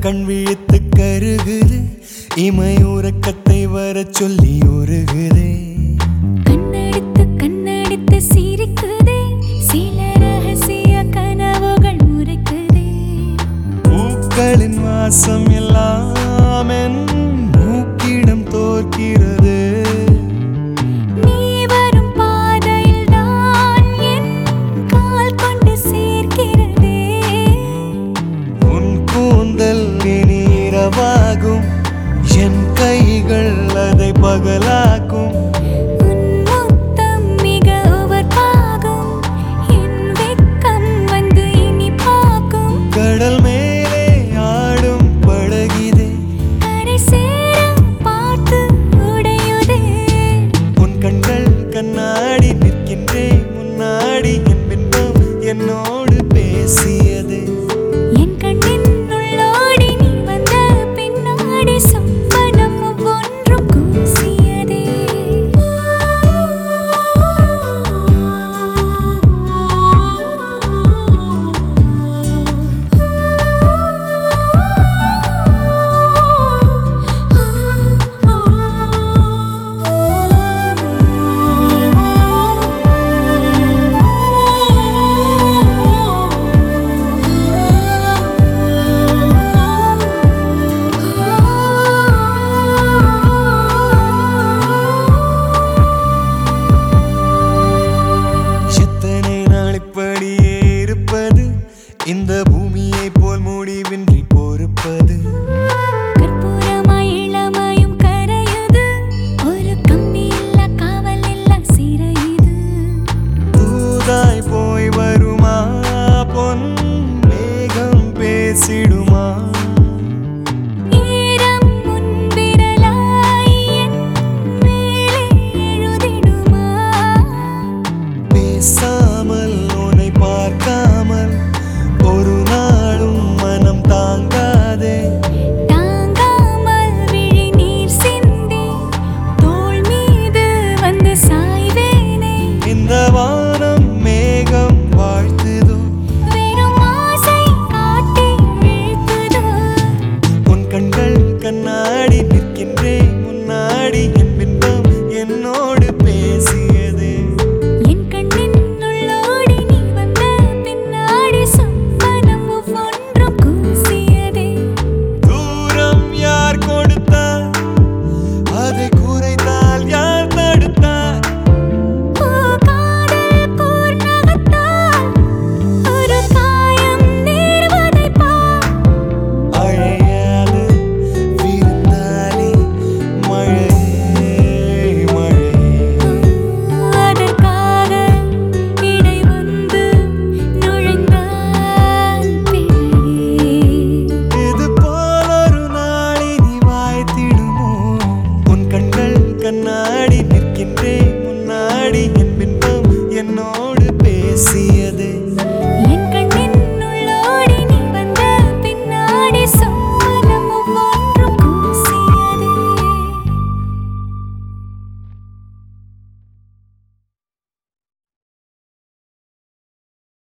கண் விழித்து கருகுது இமை உறக்கத்தை வர சொல்லி உருகுதே கண்ணெடுத்து கண்ணெடுத்து சிரிக்குதே சில ரகசிய கனவுகள் முறைக்குதே பூக்களின் வாசம் எல்லாம் என் மூக்கிடம் தோற்கிறது நீ வரும் பாதையில் தான் என் கால் கொண்டு சேர்க்கிறதே உன் கூந்தல் இனி இரவாகும் என் கைகள் அதை பகலாக்கும் உன் முத்தம் மிக உவர்ப்பாகும் என் வெட்கம் வந்து இனி பார்க்கும் கடல் மேலே ஆடும் படகிதே கரை சேர பார்த்து உடையுதே உன் கண்கள் கண்ணாடி நிற்கின்றேன் முன்னாடி என் பின்பம் என்னோடு பேசியதே என் கண்ணின் உள்ளோடி நீ வந்த பின்னாடி சொப்பனம் ஒவ்வொன்றும் கூசியதே எத்தனை நாள் இப்படியே இருப்பது இந்த பூமியை போல் முடிவின்றி பொறுப்பது